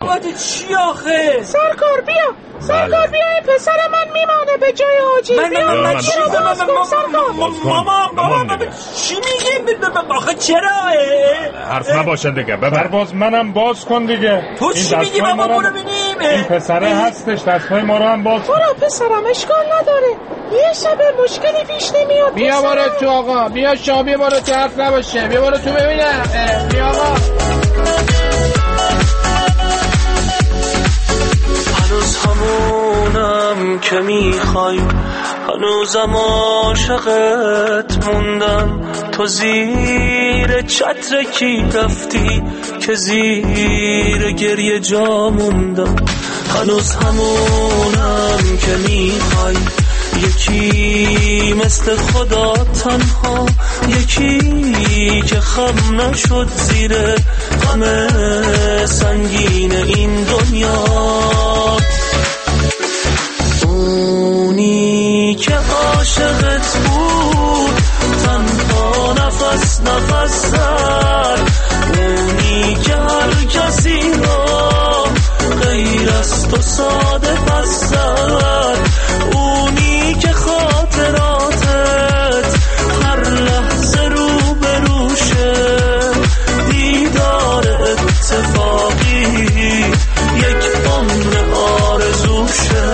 نوبت چی آخه؟ سرکار بیا این پسر من میمانه به جای حاجی. من ماما چی میگی؟ آخه چرا؟ حرف نباشه دیگه، ببر باز منم باز کن دیگه. تو چی میگی بابا؟ برو ببینیم. این پسره هستش، دستهای ما رو هم باز. برو پسرم، اشکال نداره، یه شب مشکلی پیش نمیاد. بیا بارو تو آقا، بیا شابی بارو تو، حرف نباشه، بیا بارو تو ببینم. بیا آقا. هنوز همونم که میخوای، هنوزم عاشقت موندم. تو زیر چتر کی رفتی که زیر گریه جا موندم. هنوز همونم که میخوای، یکی مثل خدا تنها، یکی که خم نشد زیر غم سنگین این دنیا. اونی که عاشقت بود تنها نفس زد، اونی که هر کسی را غیر از تو ساده پس زد، اونی که خاطراتت هر لحظه رو به روشه، دیدار اتفاقی یک عمر آرزوشه.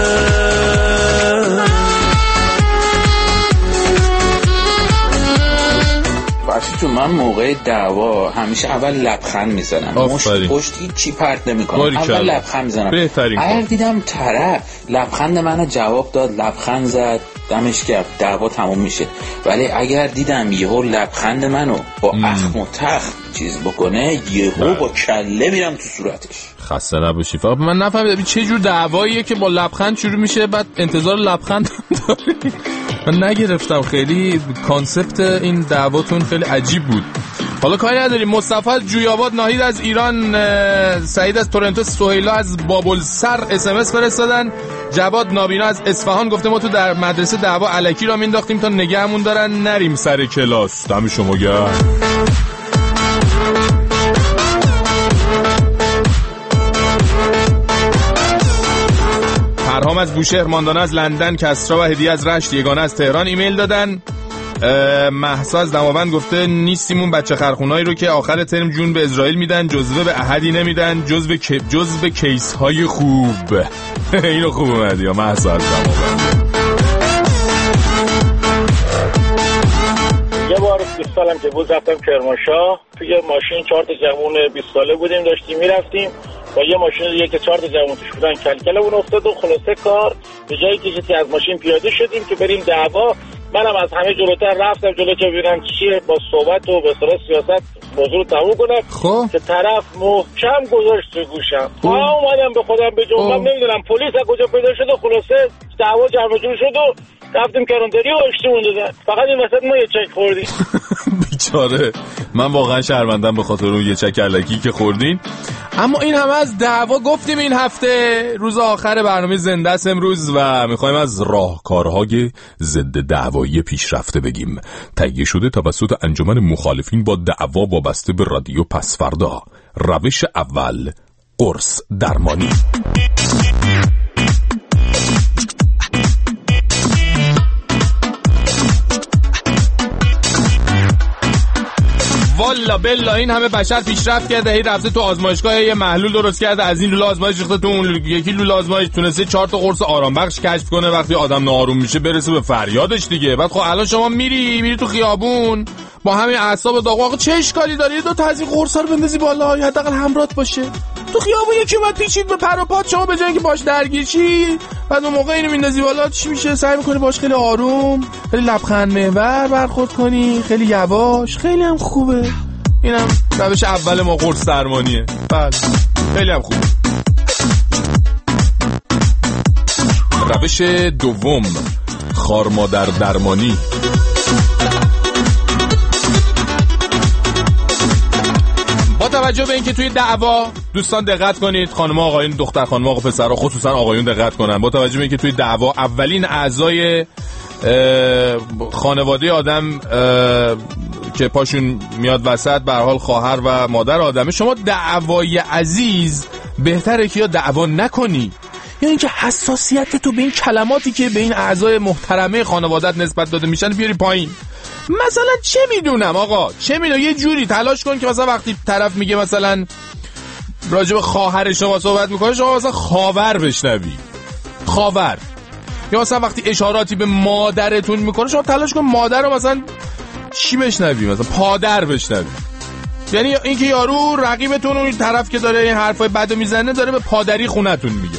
تو من موقع دعوا همیشه اول لبخند میزنم، پشت هیچی پرت نمیکنم، اول لبخند میزنم. اگر دیدم طرف لبخند منو جواب داد، لبخند زد، دمش گرم، دعوا تموم میشه. ولی اگر دیدم یهو لبخند منو با اخم و تخم چیز بکنه، یهو با کله میرم تو صورتش. خسته نباشی. فقط من نفهمیدم چه جور دعواییه که با لبخند شروع میشه بعد انتظار لبخند داری. من نگرفتم، خیلی کانسپت این دعواتون خیلی عجیب بود. حالا کاری نداریم. مصطفی از جویاباد، ناهید از ایران، سعید از تورنتو، سهیلا از بابلسر SMS فرستادن. جواد نابینا از اصفهان گفته ما تو در مدرسه دعوا الکی را مینداختیم تا نگهمون دارن نریم سر کلاس. دم شما گرم. پرهام از بوشهر، ماندانا از لندن، کسرا و هدیه از رشت، یگانه از تهران ایمیل دادن. مهسا از دماوند گفته نیستیمون بچه خرخونایی رو که آخر ترم جون به اسرائیل میدن، جزوه به احدی نمیدن، جزو کیس های خوب. اینو خوب اومد یا مهسا از دماوند. یه بار 20 سالم که بود رفتم کرمانشاه، توی ماشین 4 تا جوون 20 ساله بودیم، داشتیم میرفتیم با یه ماشین دیگه که 4 تا جوون توش بودن، کلکلمون افتاد و خلاصه کار به جایی که از ماشین پیاده شدیم که بریم دعوا. منم از همه جلوتر رفتم جلو که ببینم چیه، با صحبت و به اصطلاح سیاست موضوع رو تموم کنم که طرف محکم گذاشت تو گوشم. اومدم به خودم به جنبم، نمیدونم پلیس از کجا پیدا شد و خلاصه دعوا جمع جور شد و رفتیم کارانتری و اشتمون دادن. فقط این وسط ما یه چک خوردیم. بیچاره، من واقعا شرمندم به خاطر اون یه چک الکی که خوردین. اما این همه از دعوا گفتیم این هفته. روز آخر برنامه زنده است امروز و میخوایم از راهکارهای ضد دعوایی پیشرفته بگیم. تهیه شده توسط انجمن مخالفین با دعوا وابسته به رادیو پسفردا. روش اول، قرص درمانی. والا بلا این همه بشر پیشرفت کرده، هی رفته تو آزمایشگاه یه محلول درست کرده، از این لوله آزمایش ریخته تو اون یکی لوله آزمایش، تونسته 4 تا قرص آرام بخش کشف کنه وقتی آدم ناآروم میشه برسه به فریادش دیگه. بعد خب الان شما میری تو خیابون با همین اعصاب داغ، آقا چه اشکالی داره 2 تا از این قرصا رو بندازی بالا، حداقل همراهت باشه. تو خیابون یکی اومد پیچید به پر و پات، شما به جای اینکه باش درگیر چی، بعد اون موقع اینو میندازی بالا، چی میشه؟ سعی میکنی باش خیلی آروم، خیلی لبخند محور برخورد کنی، خیلی یواش، خیلی هم خوبه. اینم روش اول ما قرص درمانیه. بله خیلی هم خوب. روش دوم، خارمادر درمانی. با توجه به اینکه توی دعوا دوستان دقت کنید، خانم آقایون، دختر خانم آقا پسرها، خصوصا آقایون دقت کنن. با توجه به اینکه توی دعوا اولین اعضای خانواده آدم که پاشون میاد وسط به هر حال خواهر و مادر آدمه، شما دعوای عزیز بهتره که یا دعوا نکنی یا اینکه حساسیت تو به این کلماتی که به این اعضای محترمه خانوادت نسبت داده میشن بیاری پایین. مثلا چه میدونم آقا، چه میدونم، یه جوری تلاش کن که مثلا وقتی طرف میگه مثلا راجع به خواهر شما صحبت میکنه شما مثلا خاور بشنوی، خاور. یا مثلا وقتی اشاراتی به مادرتون میکنه شما تلاش کن مادر رو مثلا چی بشنوی، مثلا پادر بشنوی. یعنی اینکه یارو رقیبتون اون طرف که داره این حرفای بدو میزنه داره به پادری خونتون میگه.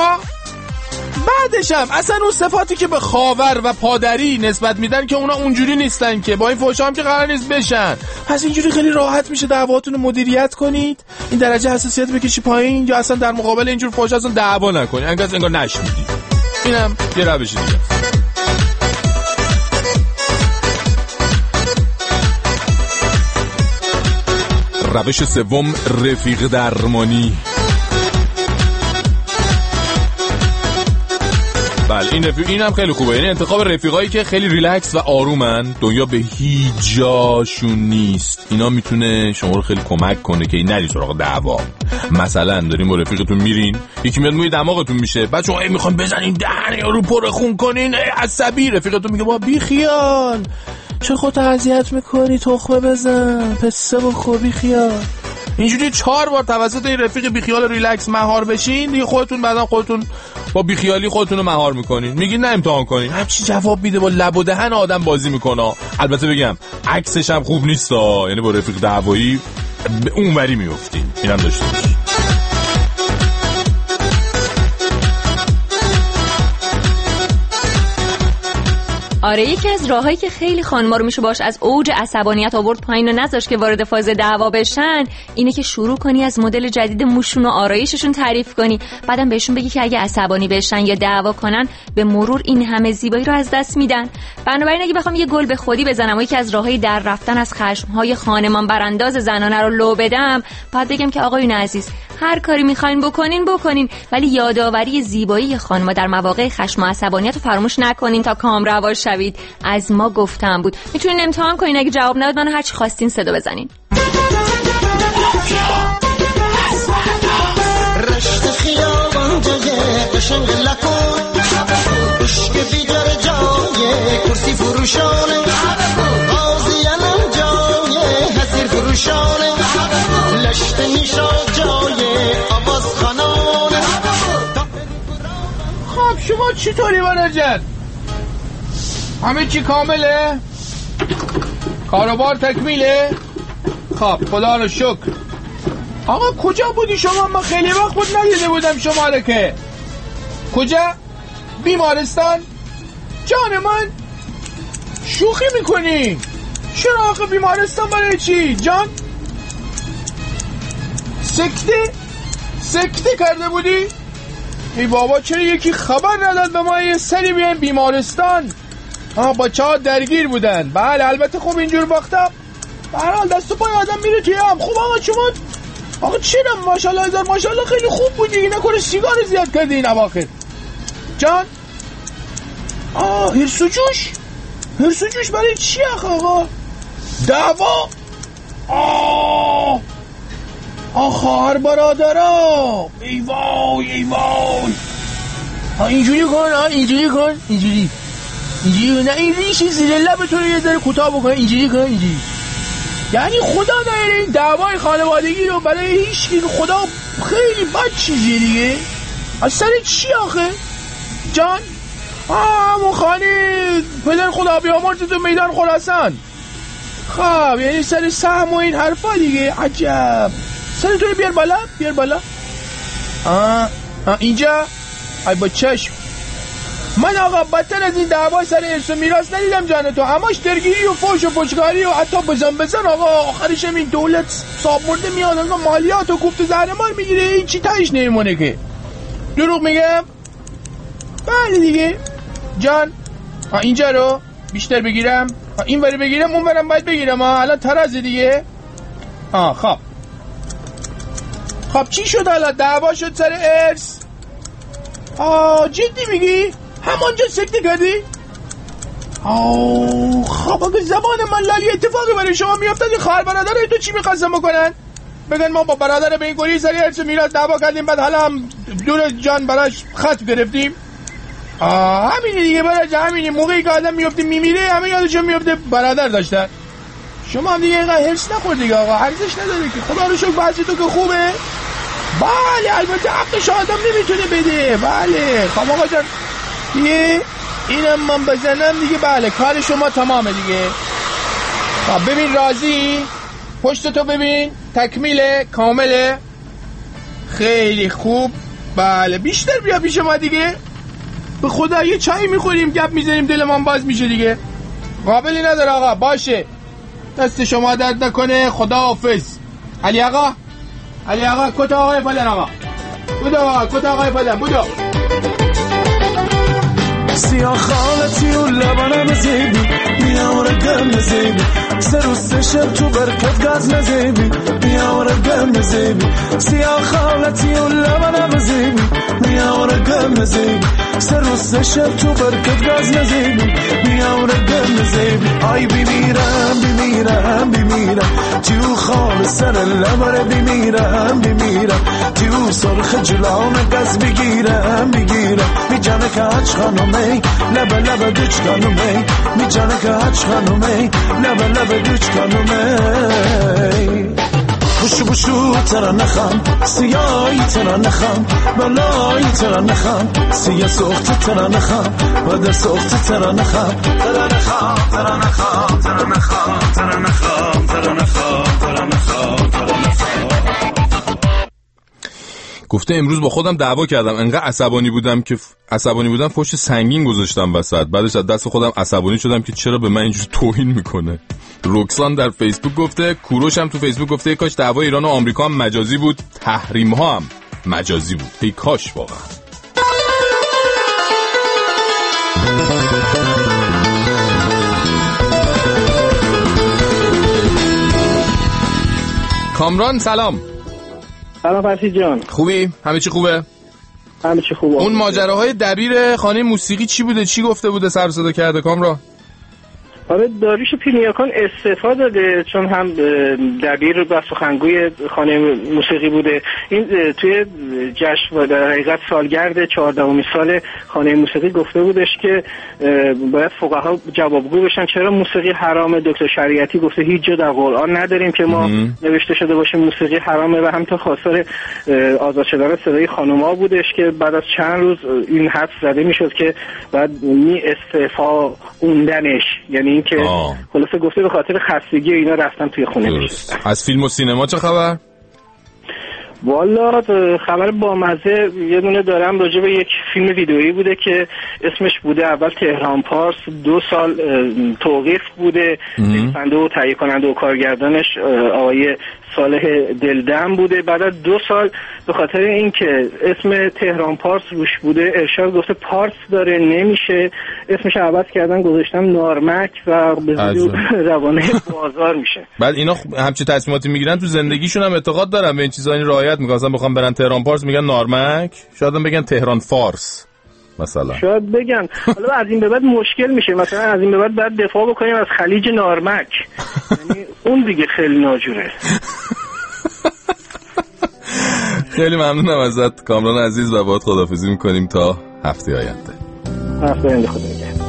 بعدش هم اصلا اون صفاتی که به خاور و پادری نسبت میدن که اونا اونجوری نیستن، که با این فحشا هم که قرار نیست بشن. پس اینجوری خیلی راحت میشه دعواتون رو مدیریت کنید، این درجه حساسیت بکشی پایین، یا اصلا در مقابل اینجور فحشا اصلا دعوا نکنی، انگار نشنیدی. اینم یه روش دیگه. روش سوم، رفیق درمانی. بله این هم خیلی خوبه. یعنی انتخاب رفیقایی که خیلی ریلکس و آرومن، دنیا به هیچ جاشون نیست. اینا میتونه شما رو خیلی کمک کنه که این نری سراغ دعوا. مثلا دارین با رفیقتون میرین، یکی میاد موی دماغتون میشه، بعد شما میخوان بزنین دهن یارو پر خون کنین، عصبی. رفیقتون میگه با بی خیال، چه خودت اذیت میکنی، تخمه بزن، پسته بخور، بی خیال. اینجوری 4 بار توسط این رفیق بیخیال ریلکس مهار بشین دیگه، خودتون بعدن خودتون با بیخیالی خودتون رو مهار میکنین، میگین نه امتحان کنین. همچی جواب میده، با لب و دهن آدم بازی میکنه. البته بگم عکسش هم خوب نیست، یعنی با رفیق دعوایی به اونوری میافتین. اینم داشته باشین. آره، یکی از راهایی که خیلی خانم‌ها رو میشه باش از اوج عصبانیت آورد پایین و نذاشت که وارد فاز دعوا بشن، اینه که شروع کنی از مدل جدید موشون و آرایششون تعریف کنی، بعدم بهشون بگی که اگه عصبانی بشن یا دعوا کنن به مرور این همه زیبایی رو از دست میدن. بنابراین اگه بخوام یه گل به خودی بزنم و یکی از راههای در رفتن از خشم‌های خانمان برانداز زنانه رو لو بدم، بعد بگم که آقایون عزیز، هر کاری میخواین بکنین، ولی یادآوری زیبایی خانم‌ها در مواقع خشم و عصبانیت رو فراموش نکنین تا کامروا شوید. از ما گفتم بود. میتونین امتحان کنین، اگه جواب نداد منو هر چی خواستین صدا بزنین. رشت خیابان جای قشنگ لکن، عشق بیدار جای کرسی فروشانه، قاضیانم جای حسیر فروشانه، لشت میشا جای آواز خانانه. خب شما چطوری بانجد؟ همه چی کامله؟ کاروبار تکمیله؟ خب خدا رو شکر. آقا کجا بودی شما؟ من خیلی وقت بود ندیده بودم شما رو. که کجا؟ بیمارستان؟ جان من شوخی میکنی؟ چرا آقا بیمارستان برای چی؟ جان سکته کرده بودی؟ ای بابا چرا یکی خبر نداد به ما یه سری بیایم بیمارستان؟ بچه ها درگیر بودن. بله البته خوب اینجور وقتا برحال دست و پای آدم میره توی هم. خوب آقا شما آقا چرا ماشالله هزار ماشالله خیلی خوب بودی، نکنه سیگار زیاد کردی این اواخر. جان هرسوجوش برای چی آقا؟ دعوا خواهر برادرها. ای وای اینجوری کن اینجوری نه، این ریشی زیر لبتون رو یه ذره کوتاه بکنه، اینجوری کن اینجوری. یعنی خدا نهره این دعوای خانوادگی رو برای هیچ کی، خدا خیلی بد چیزیه دیگه. از سر چی آخه؟ جان همون خانی پدر خدا بیامرز تو میدان خراسان. خب یعنی سر سهم و این حرفا دیگه. عجب. سر تو بیار بالا. اینجا ای با چشم. من آقا بدتر از این دعوای سر ارث و میراث ندیدم جان تو. هماش درگیری و فوش و پشتکاری و حتی بزن آقا. آخرش هم این دولت صاحب مرده میاد آقا مالیات و کوفت زهرمار میگیره، این چی تایش نمیمونه که. دروغ میگم؟ بله دیگه جان. اینجا رو بیشتر بگیرم، این وری بگیرم، اون ورم باید بگیرم. الان ترازه دیگه. خب چی شد حالا؟ دعوا شد سر ارث؟ جدی میگی؟ همانجا سکته کردی؟ خب اگه زمان من لالی اتفاقی برای شما میافتد، این خواهر برادر تو چی میخواستن بکنن؟ بگن ما با برادر به این گوری سری ارث میراث دعوا کردیم، بعد حالا هم دور جان براش خط گرفتیم. همینه دیگه براش، همینه. موقعی که آدم میفته میمیره همه یادش میفته برادر داشتن. شما هم دیگه اینقدر هرس نخور دیگه آقا، ارزش نداره که. خدا رو شکر بعضی تو که خوبه. بله البته حقش آدم نمیتونه بده. بله خب آقا جان دیگه اینم من بزنم دیگه. بله کار شما تمامه دیگه. خب ببین راضی، پشت تو ببین، تکمیله، کامله، خیلی خوب. بله بیشتر بیا پیش ما دیگه. به خدا یه چای میخوریم گپ میزنیم دلمان باز میشه دیگه. قابلی نداره آقا. باشه دست شما درد نکنه. خدا حافظ. علی آقا، علی آقا، کت آقای فلان آقا، بودو آقا، کت آقای فلان بودو. سیاه خالتی و لبنم زیبی میاره گم زیبی سروس شب تو برکت گاز نزیبی میاره گم زیبی سیاه خالتی و لبنم زیبی میاره گم زیبی سروس شب تو برکت گاز نزیبی میاره گم زیبی آی بیمیرم بیمیرم بیمیرم تو خال سر لبره بیمیرم بیمیرم تو سرخ جلام گاز بگیرم بگیرم می جانه که هچ خانومه لبه لبه دوچ خانومه می جانه که هچ خانومه لبه لبه دوچ خانومه بوشو بوشو ترا نخم سیایی ترا نخم بلایی ترا نخم سیاه سخت ترا نخم بدر سخت ترا نخم ترا نخم ترا نخم ترا نخم ترا نخم ترا نخم ترا نخم ترا نخم. گفته امروز با خودم دعوا کردم، انقدر عصبانی بودم پشت سنگین گذاشتم وسط، بعدش از دست خودم عصبانی شدم که چرا به من اینجوری توهین میکنه. رکسان در فیسبوک گفته، کوروش هم تو فیسبوک گفته کاش دعوا ایران و آمریکا هم مجازی بود، تحریم ها هم مجازی بود. ای کاش واقعا. کامران سلام. سلام فرشید جان. خوبی؟ همه چی خوبه؟ همه چی خوبه. اون ماجراهای دبیر خانه موسیقی چی بوده؟ چی گفته بوده سر صدا کرده کامران؟ آره داریوش پیرنیاکان استعفا داده چون هم دبیر و سخنگوی خانه موسیقی بوده. این توی جشن در حقیقت سالگرد 14مین سال خانه موسیقی گفته بودش که باید فقها جوابگو بشن چرا موسیقی حرامه. دکتر شریعتی گفته هیچ جا در قرآن نداریم که ما نوشته شده باشه موسیقی حرامه و همینطور خواستار آزاد شدن صدای خانوما بودش که بعد از چند روز این حدس زده میشد که بعد استعفا اوندنش، یعنی این که خلاصه گفته به خاطر خستگی اینا رفتن توی خونه نشستن. از فیلم و سینما چه خبر؟ والا خبر بامزه یه دونه دارم راجع به یک فیلم ویدئویی بوده که اسمش بوده اول تهران پارس، 2 سال توقیف بوده. نویسنده و تهیه کننده و کارگردانش آقای صالح دلدم بوده. بعد از 2 سال به خاطر اینکه اسم تهران پارس روش بوده ارشاد گفته پارس داره نمیشه، اسمش عوض کردن گذاشتن نارمک و به زودی روانه بازار میشه. بعد اینا همچین تصمیماتی میگیرن تو زندگیشون هم اعتقاد دارن به این چیزا، این رعایت میکنن. مثلا بخوام برن تهران پارس میگن نارمک، شاید هم بگن تهران فارس مثلا، شاید بگن. حالا از این به بعد مشکل میشه، مثلا از این به بعد باید دفاع بکنیم از خلیج نارمک، یعنی اون دیگه خیلی ناجوره. خیلی ممنونم ازت کامران عزیز و باهات خداحافظی میکنیم تا هفته آینده. هفته آینده خدا نگهدار.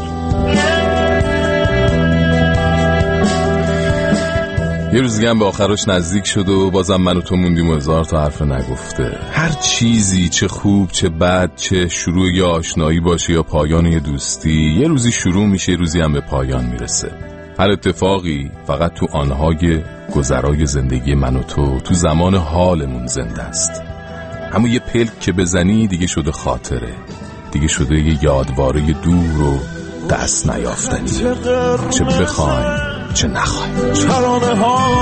یه روز دیگه هم به آخرش نزدیک شد و بازم من و تو موندیم و 1000 تا حرف نگفته. هر چیزی، چه خوب چه بد، چه شروع یا آشنایی باشه یا پایان یه دوستی، یه روزی شروع میشه، یه روزی هم به پایان میرسه. هر اتفاقی فقط تو آنهای گذرای زندگی من و تو زمان حالمون زنده است. اما یه پلک که بزنی دیگه شده خاطره، دیگه شده یه یادواره دور و دست نیافتنی، چه بخوایم چه نخوایم. ترانه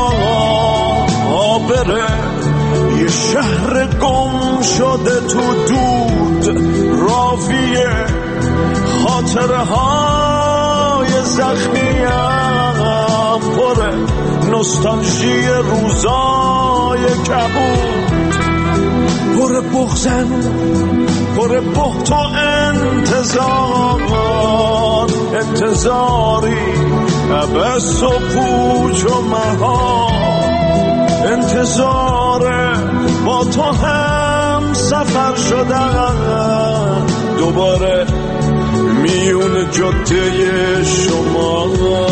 ها بره یه شهر گم شده تو دود، راویه خاطره های زخمیم پره، نوستالژی روزای کبود، پر بغزن پر بحت و انتظاری عبس و پوچ و مهار، انتظاری انتظاره با تو هم سفر شدن دوباره میون جاده شما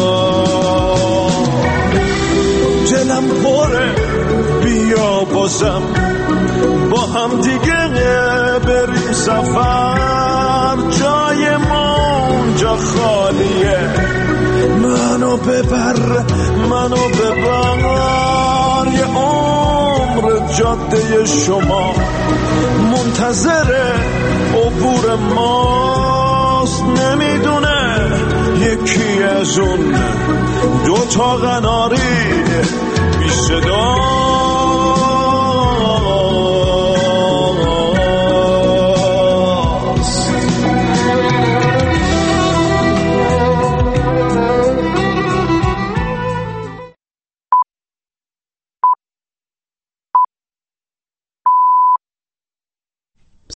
دلم پره بیا بازم با هم دیگه بریم سفر جای ما اونجا خالیه منو ببر یه عمر جاده شما منتظر عبور ماست نمیدونه یکی از اون 2 قناری بی صدا